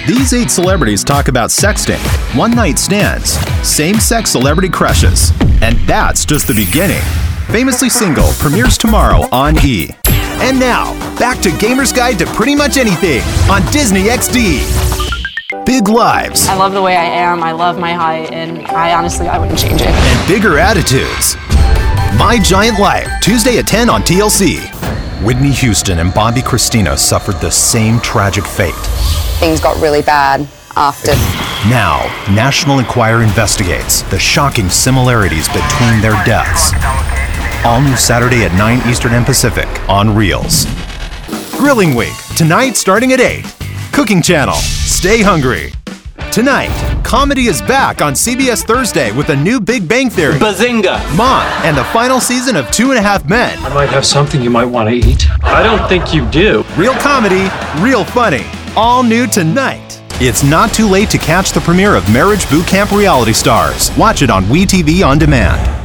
These 8 celebrities talk about sexting, one-night stands, same-sex celebrity crushes, and that's just the beginning. Famously Single premieres tomorrow on E! And now, back to Gamer's Guide to Pretty Much Anything on Disney XD. Big lives. I love the way I am, I love my height, and I wouldn't change it. And bigger attitudes. My Giant Life, Tuesday at 10 on TLC. Whitney Houston and Bobby Christina suffered the same tragic fate. Things got really bad after. Now, National Enquirer investigates the shocking similarities between their deaths. All new Saturday at 9 Eastern and Pacific on Reels. Grilling Week, tonight starting at 8. Cooking Channel, stay hungry. Tonight, comedy is back on CBS Thursday with a new Big Bang Theory. Bazinga! Mom, and the final season of 2.5 Men. I might have something you might want to eat. I don't think you do. Real comedy, real funny. All new tonight. It's not too late to catch the premiere of Marriage Boot Camp Reality Stars. Watch it on WeTV On Demand.